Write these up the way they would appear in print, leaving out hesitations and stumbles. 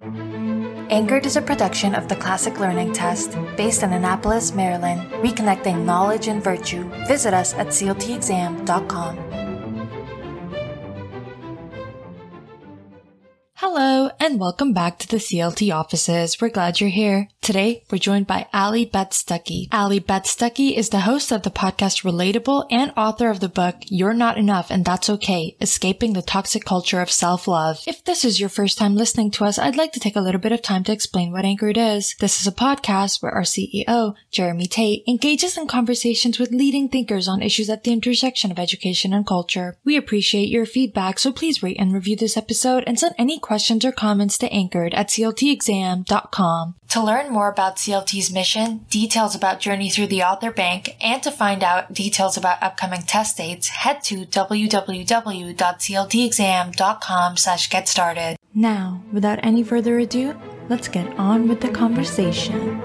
Anchored is a production of the Classic Learning Test, based in Annapolis, Maryland, reconnecting knowledge and virtue. Visit us at cltexam.com. Hello, and welcome back to the CLT offices. We're glad you're here. Today, we're joined by Allie Beth Stuckey. Allie Beth Stuckey is the host of the podcast Relatable and author of the book You're Not Enough and That's Okay, Escaping the Toxic Culture of Self-Love. If this is your first time listening to us, I'd like to take a little bit of time to explain what Anchored is. This is a podcast where our CEO, Jeremy Tate, engages in conversations with leading thinkers on issues at the intersection of education and culture. We appreciate your feedback, so please rate and review this episode and send any questions or comments to Anchored at cltexam.com. To learn more about CLT's mission, details about Journey Through the Author Bank, and to find out details about upcoming test dates, head to www.cltexam.com/get started. Now, without any further ado, let's get on with the conversation.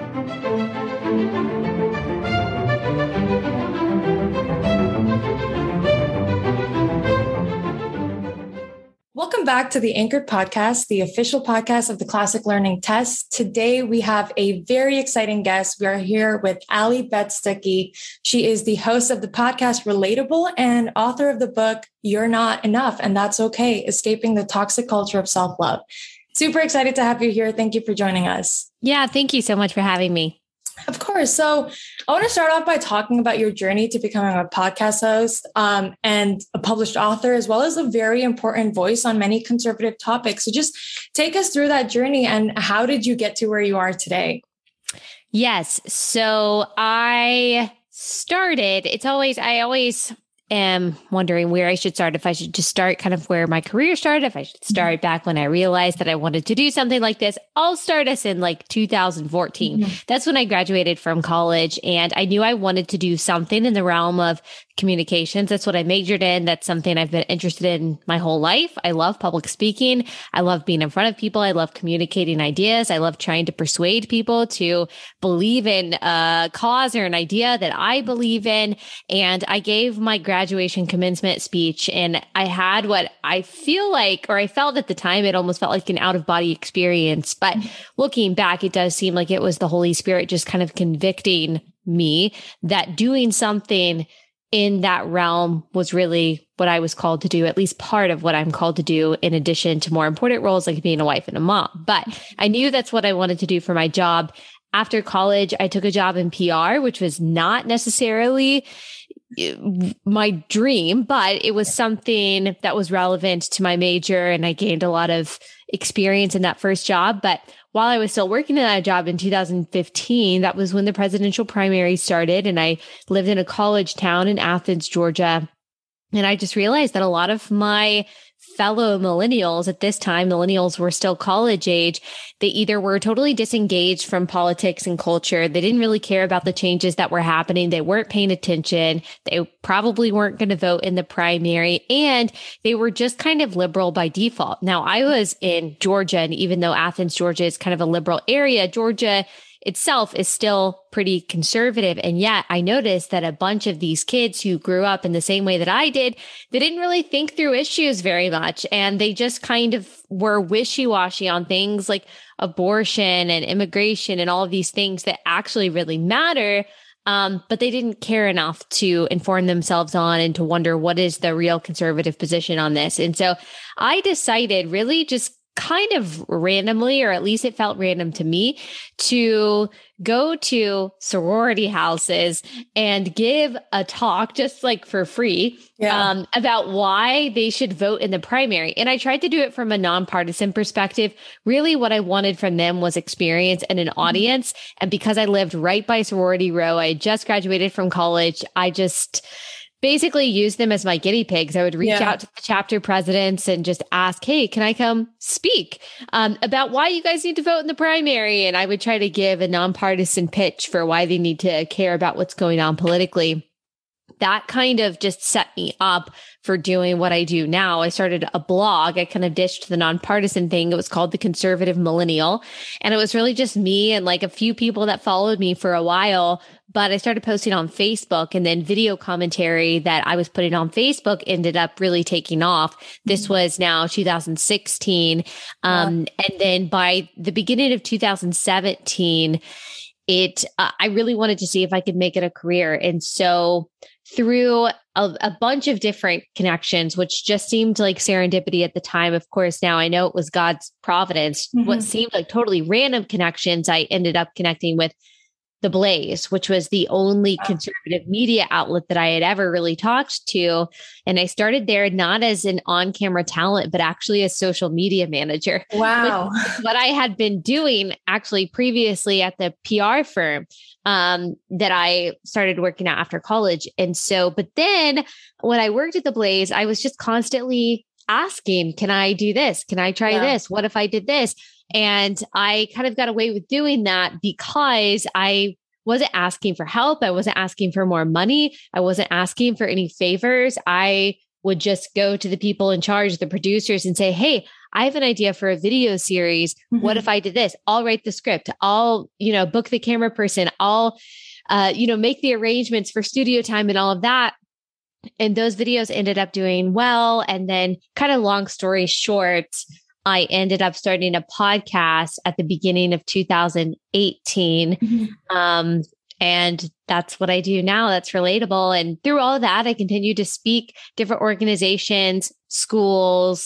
Welcome back to the Anchored Podcast, the official podcast of the Classic Learning Test. Today, we have a very exciting guest. We are here with Allie Beth Stuckey. She is the host of the podcast Relatable and author of the book You're Not Enough and That's Okay, Escaping the Toxic Culture of Self-Love. Super excited to have you here. Thank you for joining us. Yeah, thank you so much for having me. Of course. So I want to start off by talking about your journey to becoming a podcast host and a published author, as well as a very important voice on many conservative topics. So just take us through that journey and how did you get to where you are today? Yes. So I always am wondering where I should start, if I should just start kind of where my career started, if I should start back when I realized that I wanted to do something like this. I'll start us in like 2014. Mm-hmm. That's when I graduated from college and I knew I wanted to do something in the realm of communications. That's what I majored in. That's something I've been interested in my whole life. I love public speaking. I love being in front of people. I love communicating ideas. I love trying to persuade people to believe in a cause or an idea that I believe in. And I gave my graduation commencement speech and I had what I feel like, or I felt at the time, it almost felt like an out of body experience. But looking back, it does seem like it was the Holy Spirit just kind of convicting me that doing something in that realm was really what I was called to do, at least part of what I'm called to do, in addition to more important roles like being a wife and a mom. But I knew that's what I wanted to do for my job. After college, I took a job in PR, which was not necessarily my dream, but it was something that was relevant to my major. And I gained a lot of experience in that first job. But while I was still working in that job in 2015, that was when the presidential primary started. And I lived in a college town in Athens, Georgia. And I just realized that a lot of my fellow millennials at this time, millennials were still college age. They either were totally disengaged from politics and culture. They didn't really care about the changes that were happening. They weren't paying attention. They probably weren't going to vote in the primary. And they were just kind of liberal by default. Now, I was in Georgia, and even though Athens, Georgia is kind of a liberal area, Georgia itself is still pretty conservative. And yet I noticed that a bunch of these kids who grew up in the same way that I did, they didn't really think through issues very much. And they just kind of were wishy-washy on things like abortion and immigration and all of these things that actually really matter. But they didn't care enough to inform themselves on and to wonder what is the real conservative position on this. And so I decided really just kind of randomly, or at least it felt random to me, to go to sorority houses and give a talk just like for free about why they should vote in the primary. And I tried to do it from a nonpartisan perspective. Really what I wanted from them was experience and an audience. And because I lived right by Sorority Row, I just graduated from college, I just basically use them as my guinea pigs. I would reach out to the chapter presidents and just ask, hey, can I come speak about why you guys need to vote in the primary? And I would try to give a nonpartisan pitch for why they need to care about what's going on politically. that kind of just set me up for doing what I do now. I started a blog. I kind of ditched the nonpartisan thing. It was called The Conservative Millennial. And it was really just me and like a few people that followed me for a while. But I started posting on Facebook, and then video commentary that I was putting on Facebook ended up really taking off. This was now 2016. And then by the beginning of 2017, I really wanted to see if I could make it a career. And so through a bunch of different connections, which just seemed like serendipity at the time. Of course, now I know it was God's providence. What seemed like totally random connections, I ended up connecting with The Blaze, which was the only conservative media outlet that I had ever really talked to. And I started there not as an on-camera talent, but actually as social media manager. Wow. What I had been doing actually previously at the PR firm that I started working at after college. And so, but then when I worked at The Blaze, I was just constantly asking, can I do this? Can I try this? What if I did this? And I kind of got away with doing that because I wasn't asking for help. I wasn't asking for more money. I wasn't asking for any favors. I would just go to the people in charge, the producers, and say, hey, I have an idea for a video series. What if I did this? I'll write the script. I'll, book the camera person. I'll, make the arrangements for studio time and all of that. And those videos ended up doing well. And then kind of long story short, I ended up starting a podcast at the beginning of 2018. And that's what I do now. That's relatable. And through all of that, I continue to speak different organizations, schools.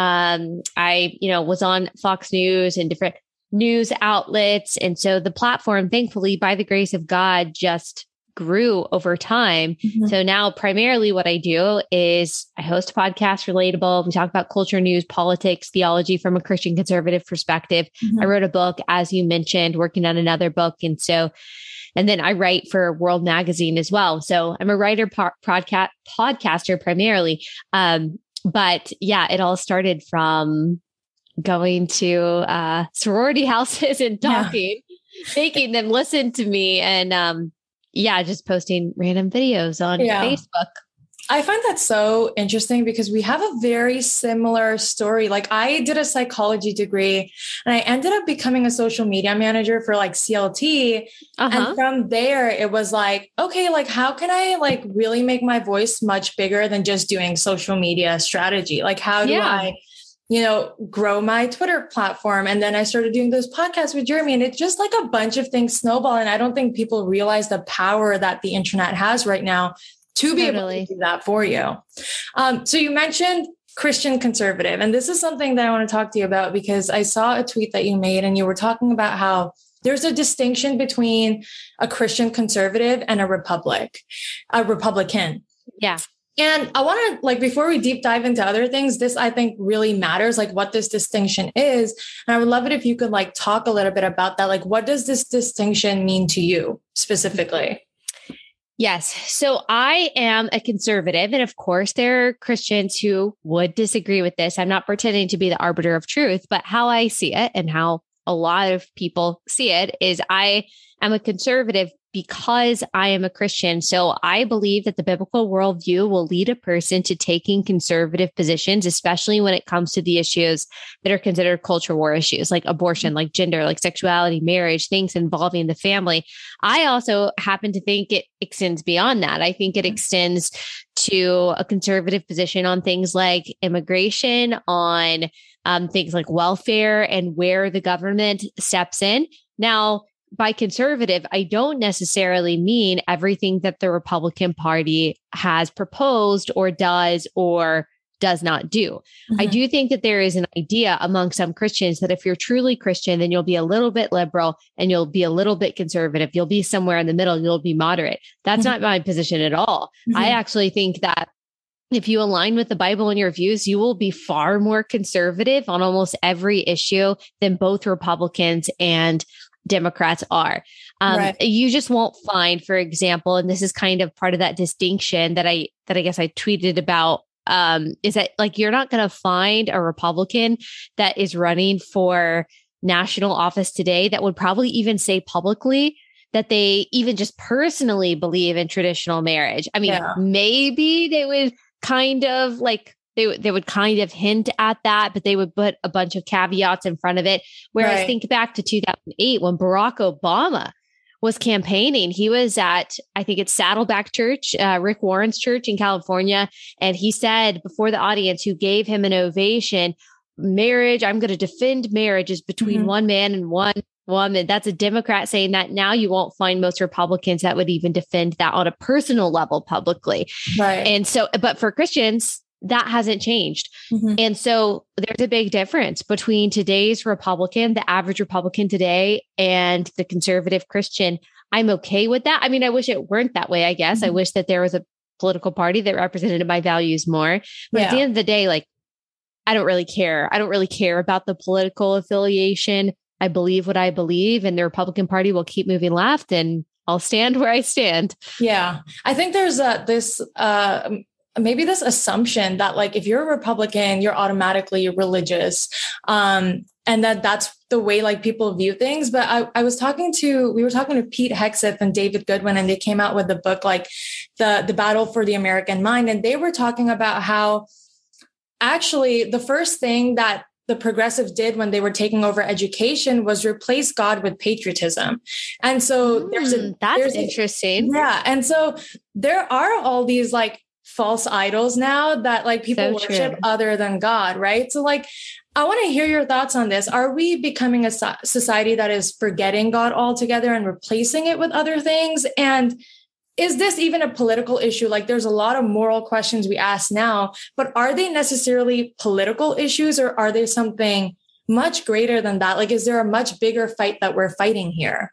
I was on Fox News and different news outlets. And so the platform, thankfully, by the grace of God, just grew over time. So now primarily what I do is I host a podcast, Relatable. We talk about culture, news, politics, theology from a Christian conservative perspective. I wrote a book, as you mentioned, working on another book. And then I write for World Magazine as well. So I'm a writer, podcaster primarily. But yeah, it all started from going to sorority houses and talking, making them listen to me, and just posting random videos on Facebook. I find that so interesting because we have a very similar story. Like I did a psychology degree and I ended up becoming a social media manager for like CLT. And from there, it was like, okay, like how can I like really make my voice much bigger than just doing social media strategy? Like how do I, grow my Twitter platform? And then I started doing those podcasts with Jeremy, and it's just like a bunch of things snowball. And I don't think people realize the power that the internet has right now to be able to do that for you. So you mentioned Christian conservative, and this is something that I want to talk to you about because I saw a tweet that you made and you were talking about how there's a distinction between a Christian conservative and a Republican. Yeah. And I want to, before we deep dive into other things, this I think really matters, what this distinction is. And I would love it if you could talk a little bit about that. What does this distinction mean to you specifically? Yes. So I am a conservative. And of course, there are Christians who would disagree with this. I'm not pretending to be the arbiter of truth, but how I see it and how a lot of people see it is I am a conservative because I am a Christian. So I believe that the biblical worldview will lead a person to taking conservative positions, especially when it comes to the issues that are considered culture war issues like abortion, like gender, like sexuality, marriage, things involving the family. I also happen to think it extends beyond that. I think it extends to a conservative position on things like immigration, on things like welfare and where the government steps in. Now, by conservative, I don't necessarily mean everything that the Republican Party has proposed or does not do. I do think that there is an idea among some Christians that if you're truly Christian, then you'll be a little bit liberal and you'll be a little bit conservative. You'll be somewhere in the middle. You'll be moderate. That's not my position at all. I actually think that if you align with the Bible and your views, you will be far more conservative on almost every issue than both Republicans and Democrats are. You just won't find, for example, and this is kind of part of that distinction that I guess I tweeted about, is that you're not going to find a Republican that is running for national office today that would probably even say publicly that they even just personally believe in traditional marriage. I mean, maybe they would kind of like, they would kind of hint at that, but they would put a bunch of caveats in front of it. Whereas think back to 2008 when Barack Obama was campaigning. He was at, I think it's Saddleback Church, Rick Warren's church in California. And he said before the audience who gave him an ovation, marriage, I'm going to defend marriages between one man and one woman. That's a Democrat saying that. Now you won't find most Republicans that would even defend that on a personal level publicly. Right. And so, but for Christians, that hasn't changed. And so there's a big difference between today's Republican, the average Republican today, and the conservative Christian. I'm okay with that. I mean, I wish it weren't that way, I guess. I wish that there was a political party that represented my values more. But at the end of the day, like, I don't really care. I don't really care about the political affiliation. I believe what I believe, and the Republican Party will keep moving left, and I'll stand where I stand. Yeah. I think there's maybe this assumption that like, if you're a Republican, you're automatically religious. And that's the way like people view things. But we were talking to Pete Hegseth and David Goodwin, and they came out with the book, like the Battle for the American Mind. And they were talking about how actually the first thing that the progressives did when they were taking over education was replace God with patriotism. And so that's interesting. Yeah. And so there are all these like false idols now that like people worship other than God, right? So like, I want to hear your thoughts on this. Are we becoming a society that is forgetting God altogether and replacing it with other things? And is this even a political issue? Like there's a lot of moral questions we ask now, but are they necessarily political issues, or are they something much greater than that? Like, is there a much bigger fight that we're fighting here?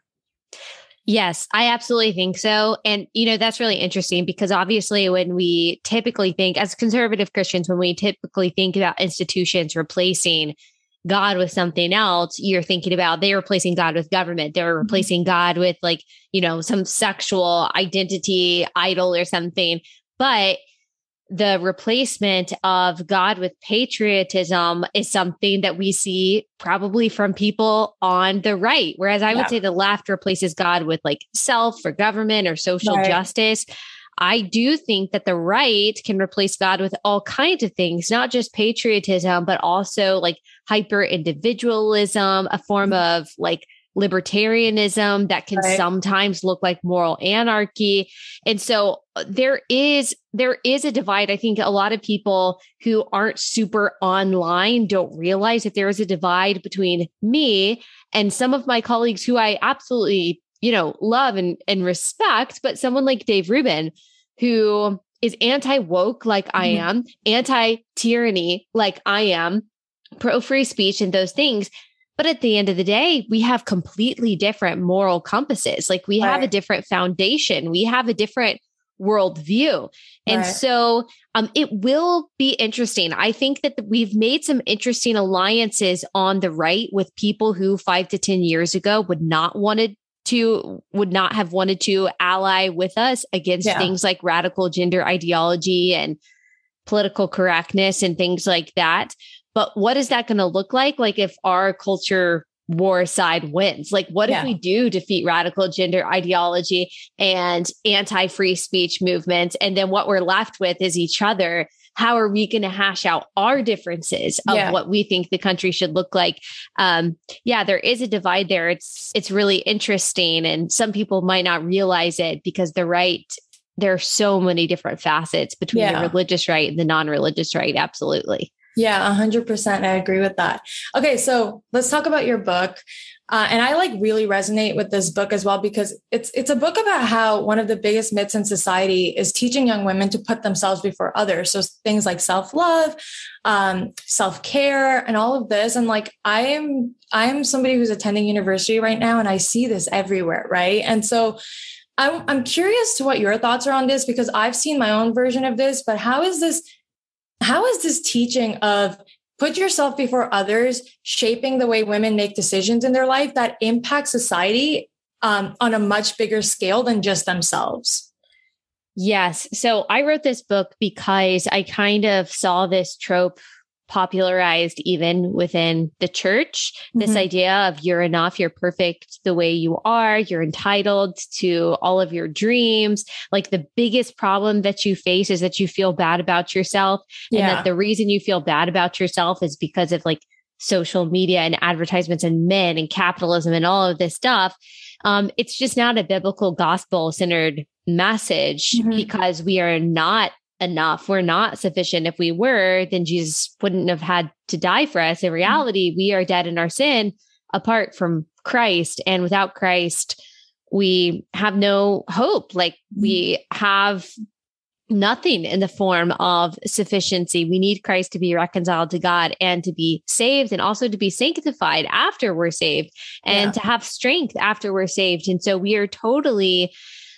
Yes, I absolutely think so. And, that's really interesting because obviously when we typically think as conservative Christians, when we typically think about institutions replacing God with something else, you're thinking about they're replacing God with government. They're replacing God with like, some sexual identity idol or something. But the replacement of God with patriotism is something that we see probably from people on the right. Whereas I would say the left replaces God with like self or government or social justice. I do think that the right can replace God with all kinds of things, not just patriotism, but also like hyper individualism, a form of like libertarianism that can sometimes look like moral anarchy. And so there is a divide. I think a lot of people who aren't super online don't realize that there is a divide between me and some of my colleagues who I absolutely, love and respect, but someone like Dave Rubin, who is anti-woke like I am, anti-tyranny like I am, pro-free speech and those things. But at the end of the day, we have completely different moral compasses. Like we have a different foundation. We have a different worldview. And so it will be interesting. I think that we've made some interesting alliances on the right with people who 5 to 10 years ago would not have wanted to ally with us against things like radical gender ideology and political correctness and things like that. But what is that going to look like? Like if our culture war side wins, like what if we do defeat radical gender ideology and anti-free speech movements? And then what we're left with is each other. How are we going to hash out our differences of what we think the country should look like? There is a divide there. It's really interesting. And some people might not realize it because the right, there are so many different facets between the religious right and the non-religious right. Absolutely. Yeah, 100%. I agree with that. Okay, so let's talk about your book. And I like really resonate with this book as well, because it's a book about how one of the biggest myths in society is teaching young women to put themselves before others. So things like self-love, self-care, and all of this. And like, I am somebody who's attending university right now, and I see this everywhere, right? And so I'm curious to what your thoughts are on this, because I've seen my own version of this, but how is this teaching of put yourself before others shaping the way women make decisions in their life that impact society on a much bigger scale than just themselves? Yes. So I wrote this book because I kind of saw this trope popularized even within the church. This idea of you're enough, you're perfect the way you are, you're entitled to all of your dreams. Like the biggest problem that you face is that you feel bad about yourself. And that the reason you feel bad about yourself is because of like social media and advertisements and men and capitalism and all of this stuff. It's just not a biblical gospel centered message because we are not enough. We're not sufficient. If we were, then Jesus wouldn't have had to die for us. In reality, we are dead in our sin apart from Christ. And without Christ, we have no hope. Like we have nothing in the form of sufficiency. We need Christ to be reconciled to God and to be saved, and also to be sanctified after we're saved, and to have strength after we're saved. And so we are totally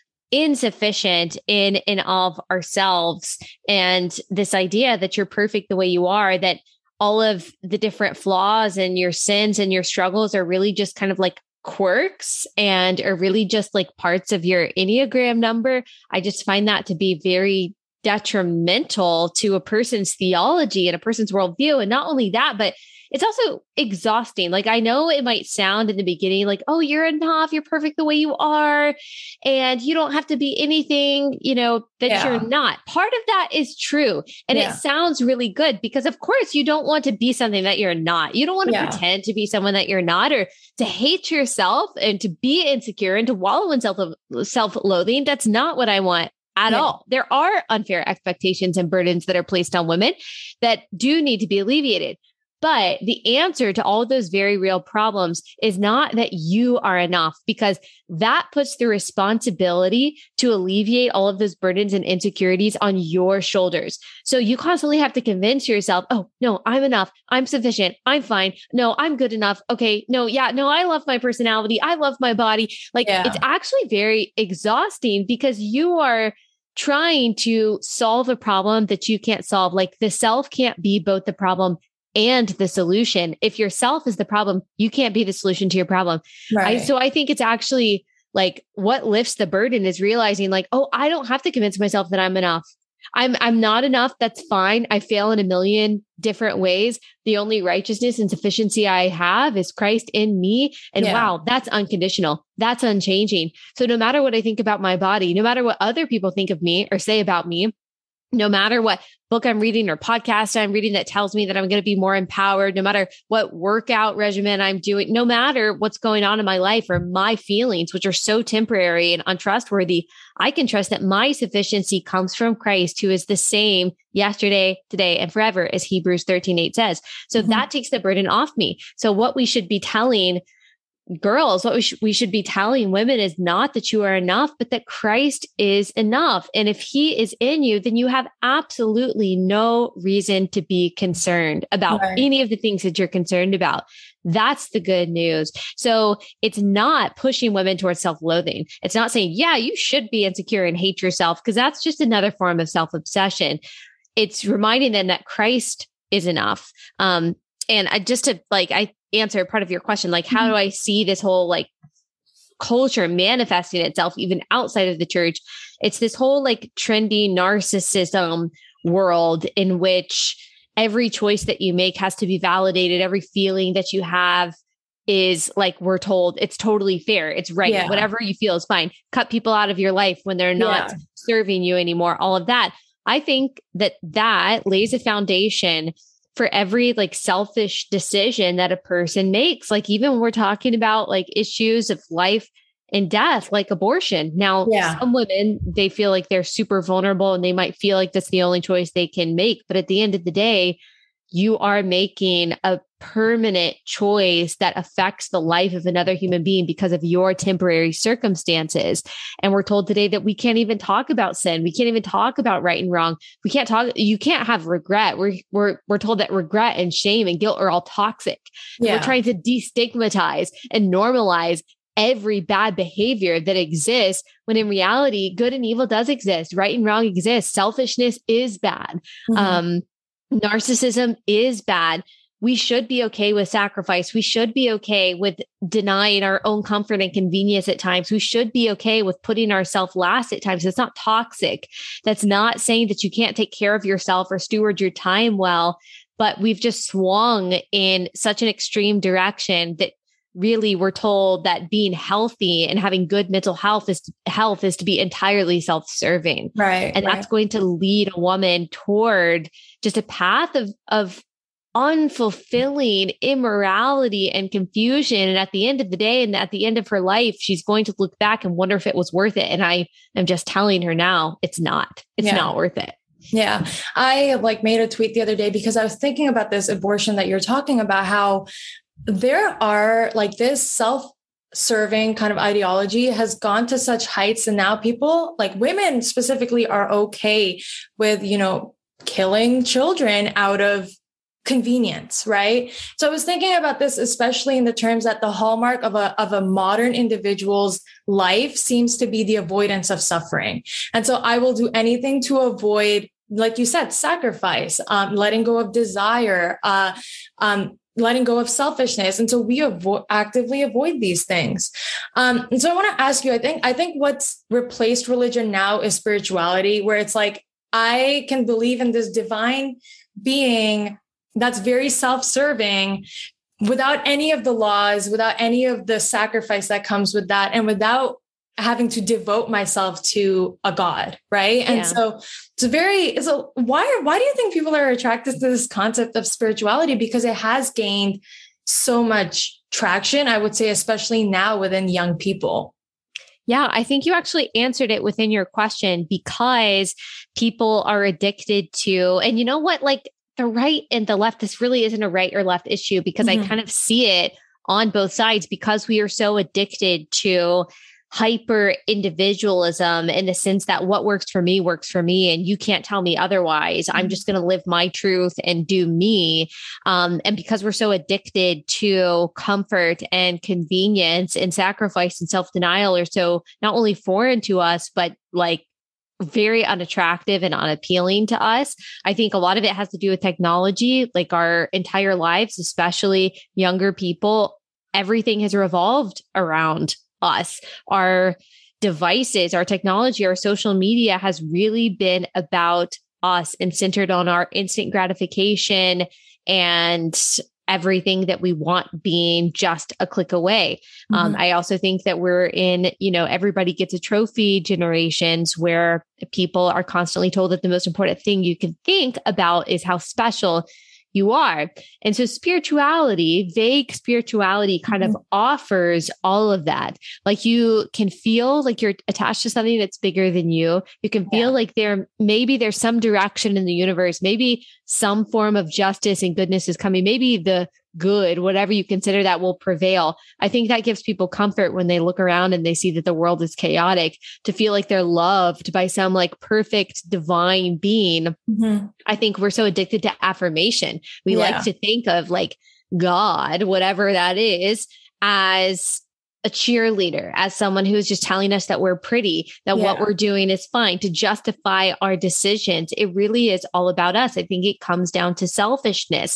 insufficient in all of ourselves. And this idea that you're perfect the way you are, that all of the different flaws and your sins and your struggles are really just kind of like quirks and are really just like parts of your Enneagram number. I just find that to be very detrimental to a person's theology and a person's worldview. And not only that, but it's also exhausting. Like, I know it might sound in the beginning like, oh, you're enough, you're perfect the way you are, and you don't have to be anything, that you're not. Part of that is true. And it sounds really good because, of course, you don't want to be something that you're not. You don't want to pretend to be someone that you're not, or to hate yourself and to be insecure and to wallow in self-loathing. That's not what I want at all. There are unfair expectations and burdens that are placed on women that do need to be alleviated. But the answer to all of those very real problems is not that you are enough, because that puts the responsibility to alleviate all of those burdens and insecurities on your shoulders. So you constantly have to convince yourself, oh, no, I'm enough. I'm sufficient. I'm fine. No, I'm good enough. Okay. No, I love my personality. I love my body. It's actually very exhausting because you are trying to solve a problem that you can't solve. Like the self can't be both the problem and the solution. If yourself is the problem, you can't be the solution to your problem. Right. So I think it's actually like what lifts the burden is realizing like, oh, I don't have to convince myself that I'm enough. I'm not enough. That's fine. I fail in a million different ways. The only righteousness and sufficiency I have is Christ in me. And wow, that's unconditional. That's unchanging. So no matter what I think about my body, no matter what other people think of me or say about me, no matter what book I'm reading or podcast I'm reading that tells me that I'm going to be more empowered, no matter what workout regimen I'm doing, no matter what's going on in my life or my feelings, which are so temporary and untrustworthy, I can trust that my sufficiency comes from Christ, who is the same yesterday, today, and forever, as Hebrews 13:8 says. So that takes the burden off me. So what we should be telling girls, what we should be telling women is not that you are enough, but that Christ is enough. And if he is in you, then you have absolutely no reason to be concerned about any of the things that you're concerned about. That's the good news. So it's not pushing women towards self-loathing. It's not saying, yeah, you should be insecure and hate yourself, because that's just another form of self-obsession. It's reminding them that Christ is enough. And I answer part of your question, like, how do I see this whole like culture manifesting itself even outside of the church? It's this whole like trendy narcissism world in which every choice that you make has to be validated. Every feeling that you have is like, we're told it's totally fair. It's right. Yeah. Whatever you feel is fine. Cut people out of your life when they're not serving you anymore. All of that. I think that lays a foundation for every like selfish decision that a person makes. Like even when we're talking about like issues of life and death, like abortion. Now, some women, they feel like they're super vulnerable and they might feel like that's the only choice they can make. But at the end of the day, you are making a permanent choice that affects the life of another human being because of your temporary circumstances. And we're told today that we can't even talk about sin. We can't even talk about right and wrong. You can't have regret. We're told that regret and shame and guilt are all toxic. Yeah. We're trying to destigmatize and normalize every bad behavior that exists, when in reality, good and evil does exist. Right and wrong exists. Selfishness is bad. Narcissism is bad. We should be okay with sacrifice. We should be okay with denying our own comfort and convenience at times. We should be okay with putting ourselves last at times. It's not toxic. That's not saying that you can't take care of yourself or steward your time well. but we've just swung in such an extreme direction that really we're told that being healthy and having good mental health is to be entirely self-serving. Right. And that's going to lead a woman toward just a path of unfulfilling immorality and confusion. And at the end of the day, and at the end of her life, she's going to look back and wonder if it was worth it. And I am just telling her now, it's not worth it. Yeah. I made a tweet the other day because I was thinking about this abortion that you're talking about, how there are this self-serving kind of ideology has gone to such heights. And now people, women specifically, are okay with, killing children out of convenience, right? So I was thinking about this, especially in the terms that the hallmark of a modern individual's life seems to be the avoidance of suffering. And so I will do anything to avoid, like you said, sacrifice, letting go of desire, letting go of selfishness. And so we actively avoid these things. And so I want to ask you, I think what's replaced religion now is spirituality, where it's I can believe in this divine being that's very self-serving without any of the laws, without any of the sacrifice that comes with that, and without having to devote myself to a God. Right. And so why do you think people are attracted to this concept of spirituality? Because it has gained so much traction, I would say, especially now within young people. Yeah, I think you actually answered it within your question, because people are addicted to, and you know what, the right and the left, this really isn't a right or left issue, because I kind of see it on both sides, because we are so addicted to hyper individualism, in the sense that what works for me, and you can't tell me otherwise. I'm just going to live my truth and do me. And because we're so addicted to comfort and convenience, and sacrifice and self-denial are so not only foreign to us, but very unattractive and unappealing to us. I think a lot of it has to do with technology, our entire lives, especially younger people. Everything has revolved around us. Our devices, our technology, our social media has really been about us and centered on our instant gratification and everything that we want being just a click away. I also think that we're in, everybody gets a trophy generations, where people are constantly told that the most important thing you can think about is how special you are. And so spirituality, vague spirituality, kind of offers all of that. You can feel like you're attached to something that's bigger than you. You can feel like there's some direction in the universe, maybe some form of justice and goodness is coming. Maybe the good, whatever you consider, that will prevail. I think that gives people comfort when they look around and they see that the world is chaotic, to feel like they're loved by some perfect divine being. I think we're so addicted to affirmation. We like to think of God, whatever that is, as a cheerleader, as someone who's just telling us that we're pretty, that what we're doing is fine, to justify our decisions. It really is all about us. I think it comes down to selfishness.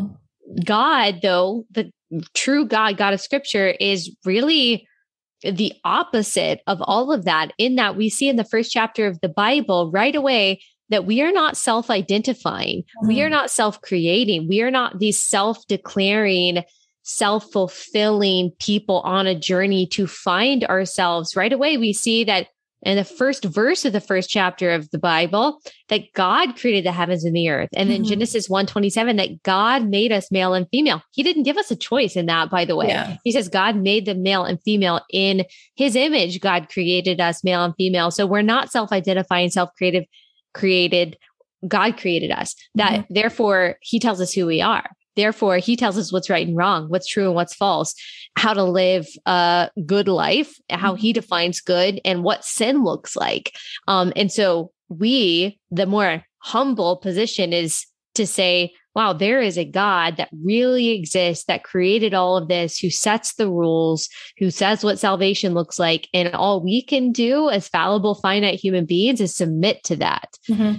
God, though, the true God of Scripture, is really the opposite of all of that, in that we see in the first chapter of the Bible right away that we are not self-identifying. We are not self-creating. We are not these self-declaring, self-fulfilling people on a journey to find ourselves. Right away, we see that in the first verse of the first chapter of the Bible, that God created the heavens and the earth. And then Genesis 1:27, that God made us male and female. He didn't give us a choice in that, by the way. He says God made them male and female in his image. God created us male and female. So we're not self-identifying, created. God created us. That therefore he tells us who we are. Therefore, he tells us what's right and wrong, what's true and what's false, how to live a good life, how he defines good, and what sin looks like. And so the more humble position is to say, wow, there is a God that really exists, that created all of this, who sets the rules, who says what salvation looks like. And all we can do as fallible, finite human beings is submit to that.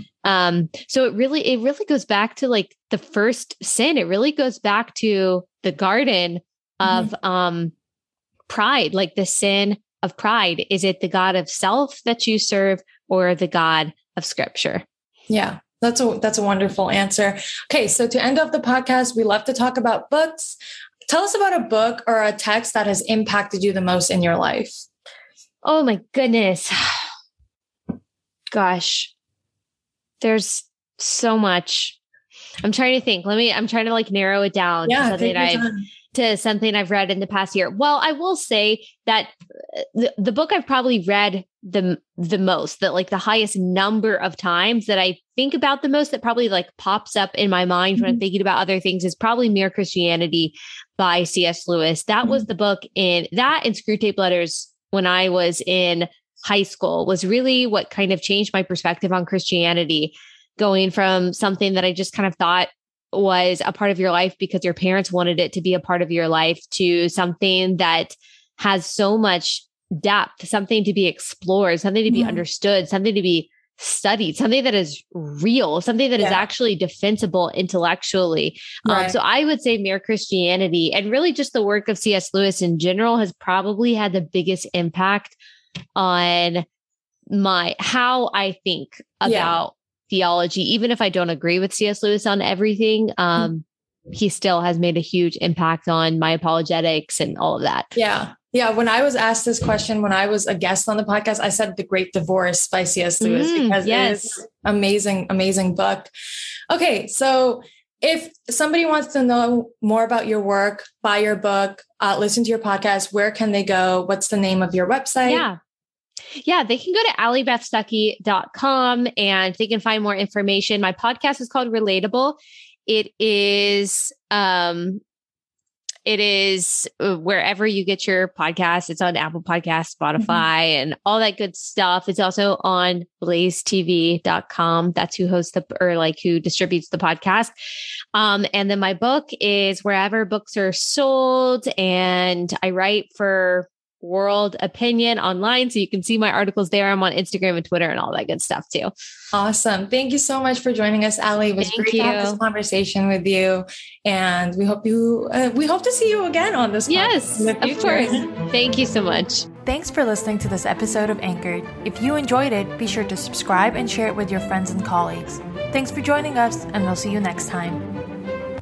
So it really goes back to the first sin. It really goes back to the garden of pride, the sin of pride. Is it the God of self that you serve, or the God of Scripture? Yeah. That's a wonderful answer. Okay. So to end off the podcast, we love to talk about books. Tell us about a book or a text that has impacted you the most in your life. Oh my goodness. Gosh, there's so much. I'm trying to think. I'm trying to like narrow it down to something I've read in the past year. Well, I will say that the book I've probably read the most, that like the highest number of times that I think about the most, that probably like pops up in my mind when I'm thinking about other things, is probably Mere Christianity by C.S. Lewis. That was the book and Screwtape Letters when I was in high school was really what kind of changed my perspective on Christianity, going from something that I just kind of thought was a part of your life because your parents wanted it to be a part of your life, to something that has so much depth, something to be explored, something to be understood, something to be studied, something that is real, something that is actually defensible intellectually. Right. So I would say Mere Christianity, and really just the work of C.S. Lewis in general, has probably had the biggest impact on how I think about theology. Even if I don't agree with C.S. Lewis on everything, he still has made a huge impact on my apologetics and all of that. Yeah. Yeah. When I was asked this question, when I was a guest on the podcast, I said The Great Divorce by C.S. Lewis, because it is amazing, amazing book. Okay. So if somebody wants to know more about your work, buy your book, listen to your podcast, where can they go? What's the name of your website? Yeah, they can go to allybethstuckey.com and they can find more information. My podcast is called Relatable. It is wherever you get your podcasts. It's on Apple Podcasts, Spotify, and all that good stuff. It's also on blazetv.com. That's who hosts who distributes the podcast. And then my book is wherever books are sold, and I write for World Opinion online. So you can see my articles there. I'm on Instagram and Twitter and all that good stuff too. Awesome. Thank you so much for joining us, Ali. It was great to have this conversation with you. And we hope to see you again on this. Yes, of course. Thank you so much. Thanks for listening to this episode of Anchored. If you enjoyed it, be sure to subscribe and share it with your friends and colleagues. Thanks for joining us, and we'll see you next time.